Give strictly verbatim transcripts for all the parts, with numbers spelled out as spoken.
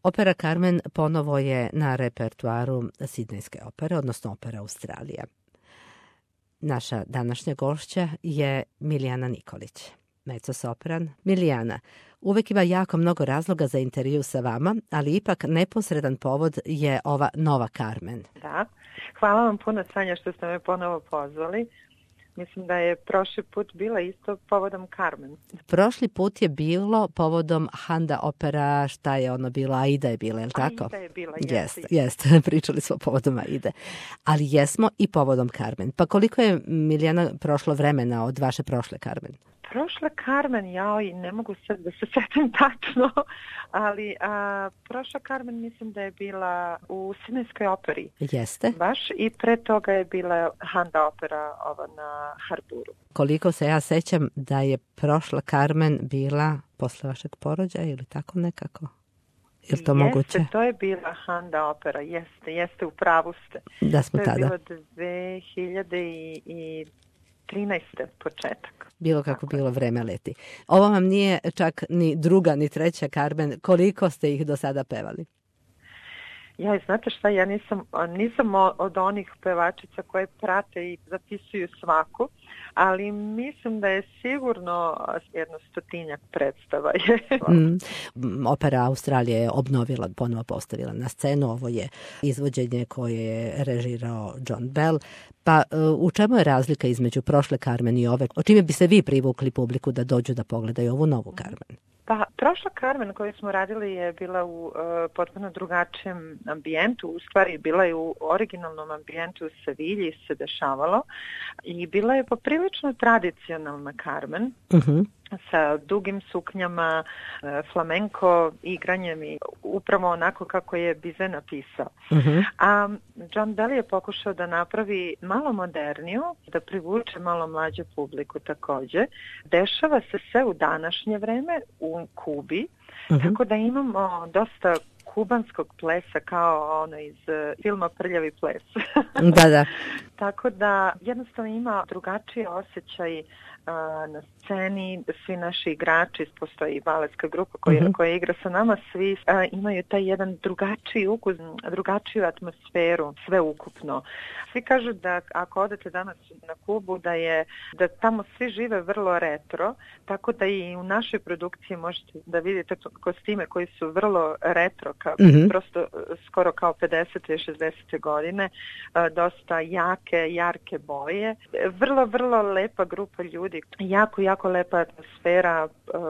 Opera Carmen ponovo je na repertuaru Sidnejske opere, odnosno opere Australije. Naša današnja gošća je Milijana Nikolić, mezzosopran. Milijana, uvek ima jako mnogo razloga za intervju sa vama, ali ipak neposredan povod je ova nova Carmen. Da, hvala vam puno, Sanja, što ste me ponovo pozvali. Mislim da je prošli put bila isto povodom Carmen. Prošli put je bilo povodom Handa opera, šta je ono bilo, Aida je bila, je li tako? Aida je bila, jeste. Jeste, jeste. Pričali smo povodom Aide. Ali jesmo i povodom Carmen. Pa koliko je, Milijana, prošlo vremena od vaše prošle Carmen? Prošla Carmen, ja i ne mogu sad da se setim tačno, ali a, prošla Carmen mislim da je bila u Sidnejskoj operi. Jeste. Baš i pre toga je bila Handa opera ova na Harburu. Koliko se ja sećam da je prošla Carmen bila posle vašeg porođaja ili tako nekako? Je li to jeste, moguće? To je bila Handa opera, jeste, jeste, u pravu ste. Da smo to tada. To je bilo dve hiljade trinaeste početak. Bilo kako bilo, vreme leti. Ovo vam nije čak ni druga ni treća Carmen. Koliko ste ih do sada pevali? Ja, znate šta, ja nisam, nisam od onih pevačica koje prate i zapisuju svaku, ali mislim da je sigurno jedno stotinjak predstava. mm, opera Australije je obnovila, ponovo postavila na scenu. Ovo je izvođenje koje je režirao John Bell. Pa u čemu je razlika između prošle Carmen i ove? O čime bi se vi privukli publiku da dođu da pogledaju ovu novu Carmen? Pa, prošla Carmen koju smo radili je bila u uh, potpuno drugačijem ambijentu, u stvari bila je u originalnom ambijentu u Sevilji se dešavalo i bila je poprilično tradicionalna Carmen. Uh-huh. Sa dugim suknjama, flamenko igranjem i upravo onako kako je Bizet napisao. Uh-huh. A John Bell je pokušao da napravi malo moderniju, da privuče malo mlađu publiku takođe. Dešava se sve u današnje vreme u Kubi, uh-huh. tako da imamo dosta kubanskog plesa kao ono iz filma Prljavi ples. Da, da. Tako da jednostavno ima drugačiji osjećaj na sceni, svi naši igrači, postoji baletska grupa koja, uh-huh. koja igra sa nama, svi a, imaju taj jedan drugačiji ukus, drugačiju atmosferu, sve ukupno. Svi kažu da ako odete danas na Kubu, da je da tamo svi žive vrlo retro, tako da i u našoj produkciji možete da vidite kostime koji su vrlo retro, kao, uh-huh. prosto skoro kao pedesete i šezdesete godine, a, dosta jake, jarke boje. Vrlo, vrlo lepa grupa ljudi, jako, jako lepa atmosfera,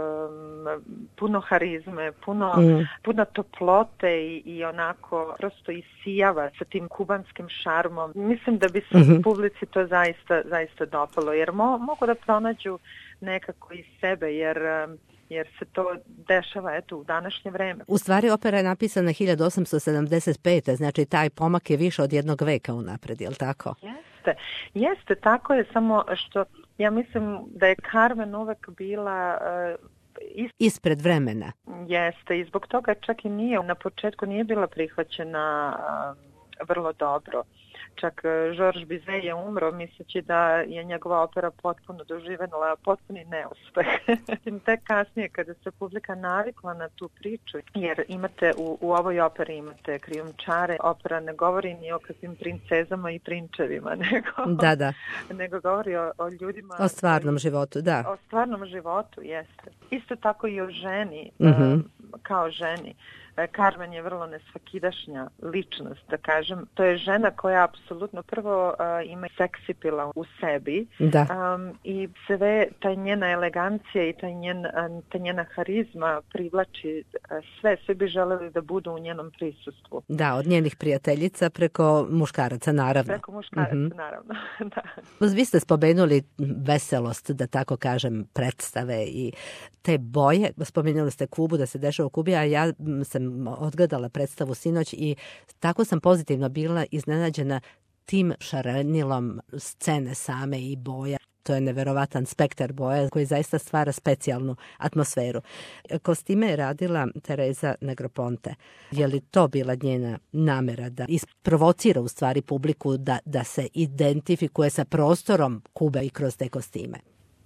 um, puno harizme, puno, mm. puno toplote i, i onako prosto isijava sa tim kubanskim šarmom. Mislim da bi se mm-hmm. publici to zaista, zaista dopalo, jer mo, mogu da pronađu nekako iz sebe, jer jer se to dešava eto u današnje vreme. U stvari opera je napisana hiljadu osamsto sedamdeset pete. Znači taj pomak je više od jednog veka unapred, je li tako? Jeste, jeste, tako je, samo što ja mislim da je Carmen uvek bila uh, ist... ispred vremena. Jeste, i zbog toga čak i nije, na početku nije bila prihvaćena uh, vrlo dobro. Čak Georges Bizet je umro misleći da je njegova opera potpuno doživjela potpuni neuspeh. Tek kasnije kada se publika navikla na tu priču, jer imate u, u ovoj operi imate krijumčare, opera ne govori ni o kakvim princezama i prinčevima, nego, da, da. nego govori o, o ljudima. O stvarnom životu, da. O stvarnom životu, jeste. Isto tako i o ženi, mm-hmm. um, kao ženi. Carmen je vrlo nesvakidašnja ličnost, da kažem. To je žena koja apsolutno prvo uh, ima seksipila u sebi da. Um, i sve, ta njena elegancija i ta, njen, ta njena harizma privlači uh, sve, svi bi želeli da budu u njenom prisustvu. Da, od njenih prijateljica preko muškaraca, naravno. Preko muškaraca, mm-hmm. naravno, da. Vi ste spomenuli veselost, da tako kažem, predstave i te boje. Spomenuli ste Kubu, da se dešava u Kubi, a ja sam odgledala predstavu sinoć i tako sam pozitivno bila iznenađena tim šarenilom scene same i boja. To je neverovatan spektar boja koji zaista stvara specijalnu atmosferu. Kostime je radila Teresa Negroponte. Je li to bila njena namera da isprovocira u stvari publiku da, da se identifikuje sa prostorom Kube i kroz te kostime?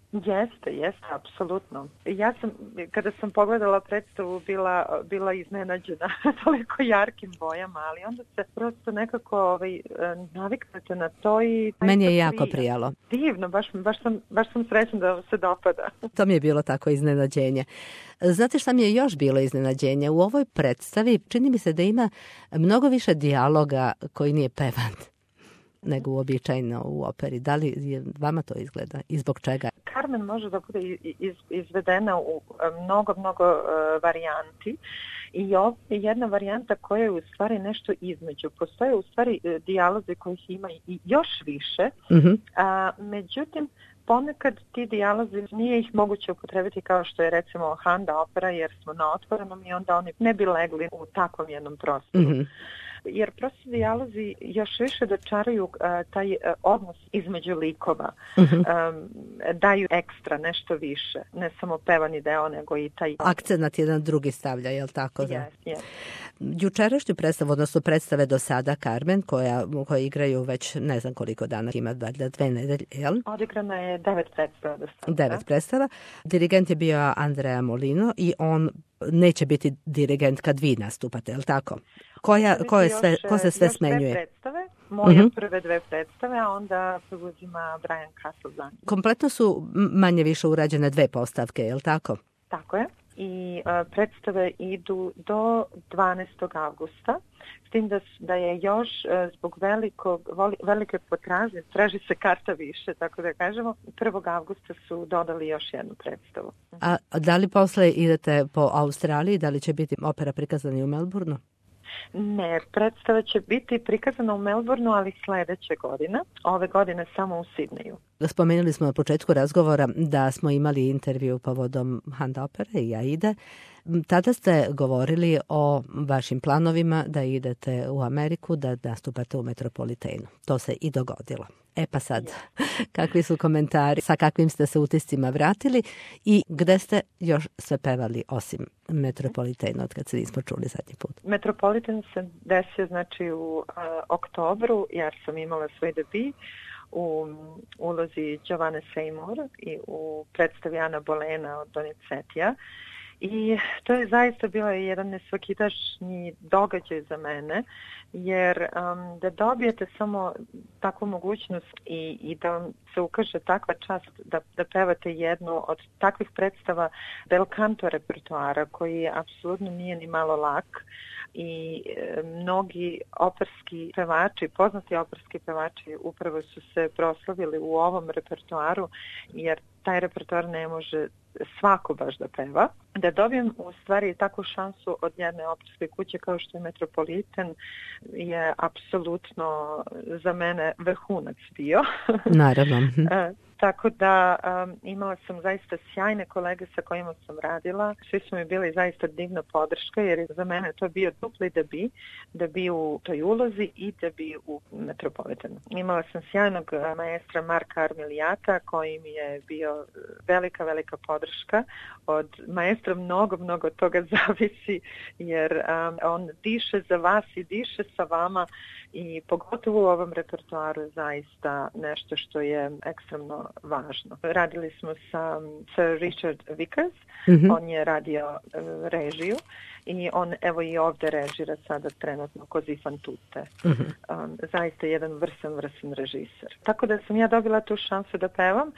Jeste, jeste, apsolutno. Ja sam, kada sam pogledala predstavu, bila, bila iznenađena toliko jarkim bojama, ali onda se prosto nekako ovaj, naviknete na to i... Meni je jako prijalo. Divno, baš, baš, sam, baš sam srećna da se dopada. To mi je bilo tako iznenađenje. Znate šta mi je još bilo iznenađenje? U ovoj predstavi čini mi se da ima mnogo više dijaloga koji nije pevan nego uobičajeno u operi. Da li je vama to izgleda i zbog čega? Carmen može da bude iz, izvedena u mnogo, mnogo uh, varijanti i ovo je jedna varijanta koja je u stvari nešto između. Postoje u stvari uh, dijalozi kojih ima i još više, uh-huh. a, međutim, ponekad ti dijalozi nije ih moguće upotrebiti kao što je recimo Handa opera jer smo na otvorenom i onda oni ne bi legli u takvom jednom prostoru. Uh-huh. Jer prosto dijalozi još više dočaraju uh, taj uh, odnos između likova. Uh-huh. Um, daju ekstra, nešto više. Ne samo pevani deo, nego i taj... Akcenat jedan drugi stavlja, je li tako? Yes, yes. Jučerašnju predstavu, odnosno predstave do sada Carmen, koja, koja igraju već ne znam koliko dana, ima valjda dve nedelje, jel? Odigrana je devet predstava do sada. Devet predstava. Dirigent je bio Andrea Molino i on neće biti dirigent kad vi nastupate, je li tako? Koja, ko, je sve, ko se sve smenjuje? Predstave, moje uh-huh. prve dve predstave, a onda preuzima Brian Castle. Kompletno su manje više urađene dve postavke, je li tako? Tako je. I uh, predstave idu do dvanaestog avgusta, s tim da, da je još uh, zbog velikog, voli, velike potražnje, traži se karta više, tako da kažemo, prvog avgusta su dodali još jednu predstavu. A da li posle idete po Australiji, da li će biti opera prikazana i u Melbourneu? Ne, predstava će biti prikazana u Melbourneu, ali sledeće godine. Ove godine samo u Sidneju. Spomenuli smo na početku razgovora da smo imali intervju povodom Handa opere i Aide. Tada ste govorili o vašim planovima da idete u Ameriku, da nastupate u Metropolitenu. To se i dogodilo. E pa sad, kakvi su komentari, sa kakvim ste se utiscima vratili i gde ste još sve pevali osim Metropolitena, od kad se nismo čuli zadnji put? Metropoliten se desio znači u uh, oktobru, jer sam imala svoj debi u ulozi Giovanne Seymour i u predstavi Ana Bolena od Donizetija. I to je zaista bio jedan nesvakidašnji događaj za mene, jer um, da dobijete samo takvu mogućnost i, i da vam se ukaže takva čast da, da pevate jednu od takvih predstava bel canto repertoara koji apsolutno nije ni malo lak i e, mnogi operski pevači, poznati operski pevači upravo su se proslavili u ovom repertoaru jer taj repertoar ne može svako baš da peva. Da dobijem u stvari takvu šansu od jedne operske kuće kao što je Metropoliten je apsolutno za mene vrhunac bio. Naravno. Tako da um, imala sam zaista sjajne kolege sa kojima sam radila. Svi su mi bili zaista divna podrška jer je za mene to bio dupli debi, debi u toj ulozi i debi u Metropolitanu. Imala sam sjajnog maestra Marka Armilijata koji mi je bio velika, velika podrška. Od maestra mnogo, mnogo toga zavisi jer um, on diše za vas i diše sa vama i pogotovo u ovom repertoaru je zaista nešto što je ekstremno važno. Radili smo sa Sir Richard Vickers, mm-hmm. on je radio uh, režiju i on evo i ovde režira sada trenutno Così fan tutte. Mm-hmm. Um, zaista jedan vrsan, vrsan režiser. Tako da sam ja dobila tu šansu da pevam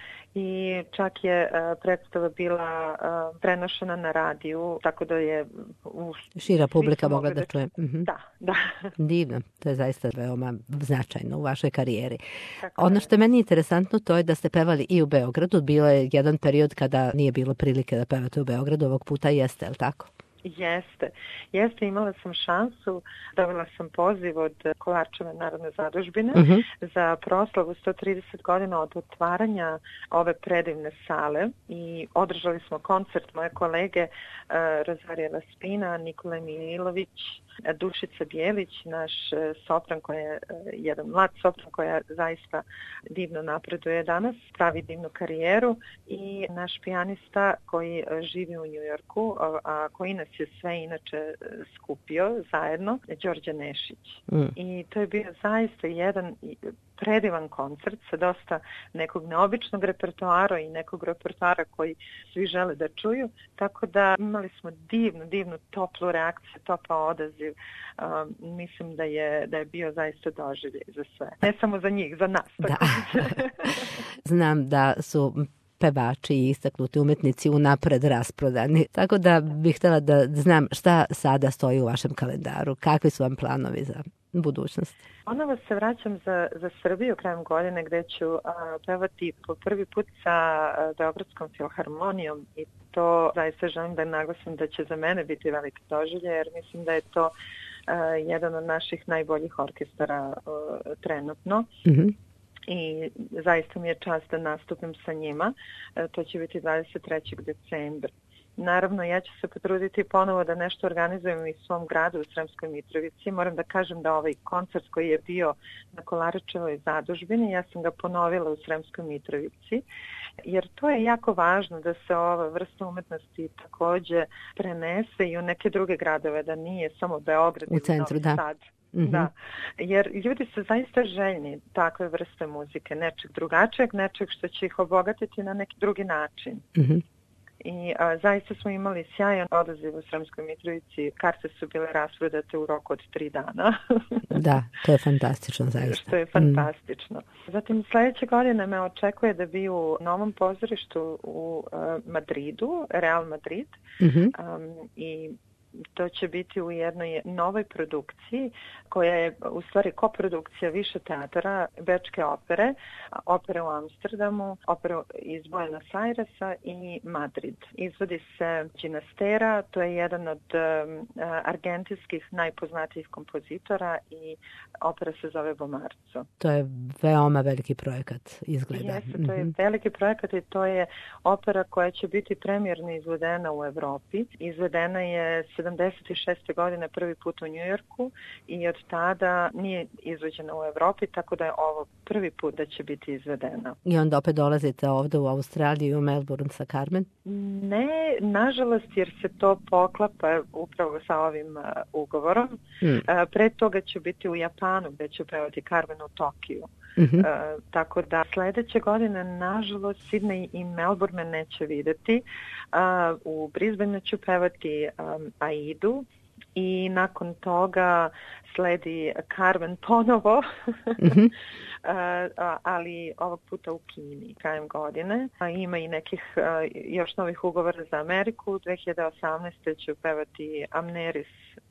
i čak je uh, predstava bila uh, prenošena na radiju, tako da je... Uh, šira publika mogla da čuje. Mm-hmm. Da, da. Divno, to je zaista veoma značajno u vašoj karijeri. Tako ono što je meni interesantno to je da ste pevali i u Beogradu. Bilo je jedan period kada nije bilo prilike da pevate u Beogradu, ovog puta jeste, je li tako? Jeste. Jeste, imala sam šansu, dobila sam poziv od Kolarčeve narodne zadužbine uh-huh. za proslavu sto trideset godina od otvaranja ove predivne sale i održali smo koncert moje kolege uh, Rozarija Laspina, Nikola Mililović, Dušica Bijelić, naš sopran koji je jedan mlad sopran koja zaista divno napreduje danas, pravi divnu karijeru i naš pijanista koji živi u Njujorku, a koji nas nas je sve inače skupio zajedno, Đorđe Nešić. Mm. I to je bio zaista jedan predivan koncert sa dosta nekog neobičnog repertoara i nekog repertoara koji svi žele da čuju, tako da imali smo divnu, divnu toplu reakciju, topao odaziv. Um, mislim da je, da je bio zaista doživljaj za sve. Ne samo za njih, za nas. Da. Znam da su pevači i istaknuti umetnici unapred rasprodani. Tako da bih htjela da znam šta sada stoji u vašem kalendaru. Kakvi su vam planovi za budućnost? Ponovo se vraćam za, za Srbiju krajem godine gde ću a, pevati po prvi put sa a, Beogradskom filharmonijom i to zaista želim da naglasim da će za mene biti veliki doživljaj jer mislim da je to a, jedan od naših najboljih orkestara a, trenutno. Mm-hmm. I zaista mi je čast da nastupim sa njima. E, to će biti dvadeset trećeg decembra. Naravno, ja ću se potruditi ponovo da nešto organizujem i u svom gradu u Sremskoj Mitrovici. Moram da kažem da ovaj koncert koji je bio na Kolaričevoj zadužbini, ja sam ga ponovila u Sremskoj Mitrovici, jer to je jako važno da se ova vrsta umetnosti takođe prenese i u neke druge gradove, da nije samo Beograd u centru, ili Novi Sad. Mm-hmm. Da, jer ljudi su zaista željni takve vrste muzike, nečeg drugačijeg, nečeg što će ih obogatiti na neki drugi način. Mm-hmm. I a, zaista smo imali sjajan odaziv u Sremskoj Mitrovici, karte su bile rasprodate u roku od tri dana. Da, to je fantastično zaista. Što je fantastično. Mm. Zatim sljedeće godine me očekuje da bi u novom pozorištu u uh, Madridu, Real Madrid, mm-hmm. um, i to će biti u jednoj novoj produkciji koja je u stvari koprodukcija više teatara, Bečke opere, opere u Amsterdamu, opere iz Buenos Airesa i Madrid. Izvodi se Ginastera, to je jedan od um, argentinskih najpoznatijih kompozitora i opera se zove Bomarzo. To je veoma veliki projekat izgleda. Jeste, to je mm-hmm. veliki projekat i to je opera koja će biti premijerno izvedena u Evropi. Izvedena je sedamdeset šeste godine prvi put u Njujorku i od tada nije izvođena u Evropi, tako da je ovo prvi put da će biti izvedena. I onda opet dolazite ovdje u Australiju i u Melbourne sa Carmen? Ne, nažalost, jer se to poklapa upravo sa ovim uh, ugovorom. Mm. Uh, pre toga ću biti u Japanu, gde ću pevati Carmen u Tokiju. Mm-hmm. Uh, tako da sljedeće godine, nažalost, Sydney i Melbourne me neće vidjeti. Uh, u Brisbaneu ću pevati um, Aidu i nakon toga sledi Carmen ponovo, mm-hmm. uh, ali ovog puta u Kini krajem godine. A ima i nekih uh, još novih ugovora za Ameriku. dve hiljade osamnaeste ću pevati Amneris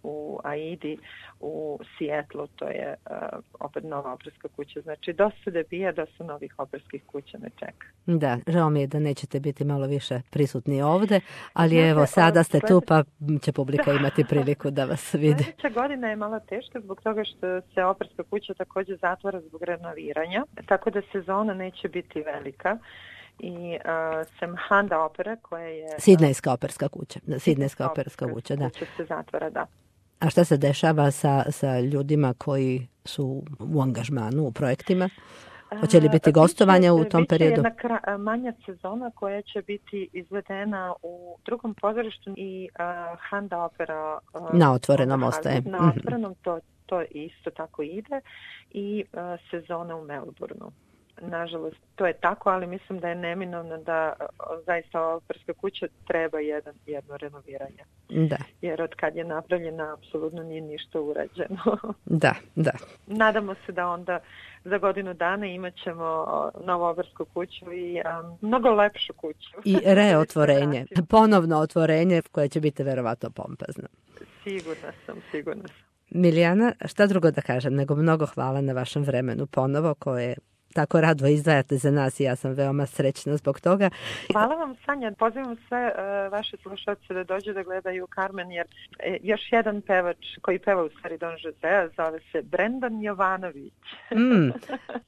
u Aidi u Sijetlu, to je uh, opet nova operska kuća. Znači, dosta debija, dosta novih operskih kuća me čeka. Da, žao mi je da nećete biti malo više prisutni ovdje, ali znači, evo, sada ste sled... tu, pa će publika da. imati priliku da vas vidi. Sljedeća godina je malo teška zbog toga što se operska kuća također zatvara zbog renoviranja, tako da sezona neće biti velika. I uh, sem Handa opera koja je... Sidnejska operska kuća. Sidnejska operska kuća, da. Kuća se zatvara, da. A šta se dešava sa, sa ljudima koji su u angažmanu, u projektima? Hoće li biti gostovanja u tom periodu? Biće jedna kra- manja sezona koja će biti izvedena u drugom pozorištu i uh, Handa opera... Uh, na otvorenom ostaje. Na otvorenom to, to isto tako ide i uh, sezona u Melbourneu. Nažalost, to je tako, ali mislim da je neminovno da zaista ova operska kuća treba jedan, jedno renoviranje. Da. Jer od kad je napravljena, apsolutno nije ništa urađeno. Da, da. Nadamo se da onda za godinu dana imat ćemo novu opersku kuću i um, mnogo lepšu kuću. I reotvorenje, ponovno otvorenje koje će biti verovatno pompezno. Sigurna sam, sigurna sam. Milijana, šta drugo da kažem, nego mnogo hvala na vašem vremenu ponovo koje tako rado izdvajate za nas i ja sam veoma srećna zbog toga. Hvala vam, Sanja. Pozivam sve uh, vaše slušalce da dođu da gledaju Carmen, jer e, još jedan pevač koji peva u stvari Don Josea zove se Brendan Jovanović. Mm. um,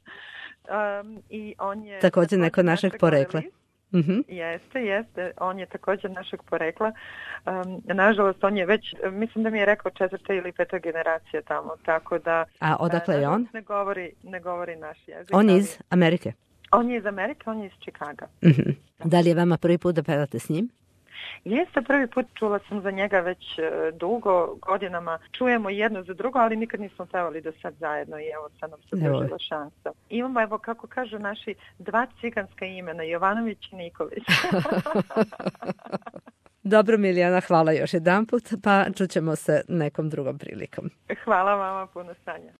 i on je također neko našeg porekla. Mm-hmm. Jeste, jeste. On je također našeg porekla. Um, nažalost, on je već, mislim da mi je rekao četvrta ili peta generacija tamo, tako da... A odakle je on? Ne govori, ne govori naš jezik. On je iz Amerike? On je iz Amerike, on je iz Čikaga. Mm-hmm. Da li je vama prvi put da pevate s njim? Jeste, prvi put čula sam za njega već dugo, godinama čujemo jedno za drugo, ali nikad nismo pevali do sad zajedno i evo sad nam se pružila šansa. Imamo, evo kako kažu naši, dva ciganska imena, Jovanović i Nikolić. Dobro, Milijana, hvala još jedan put, pa čućemo se nekom drugom prilikom. Hvala vama, puno Sanja.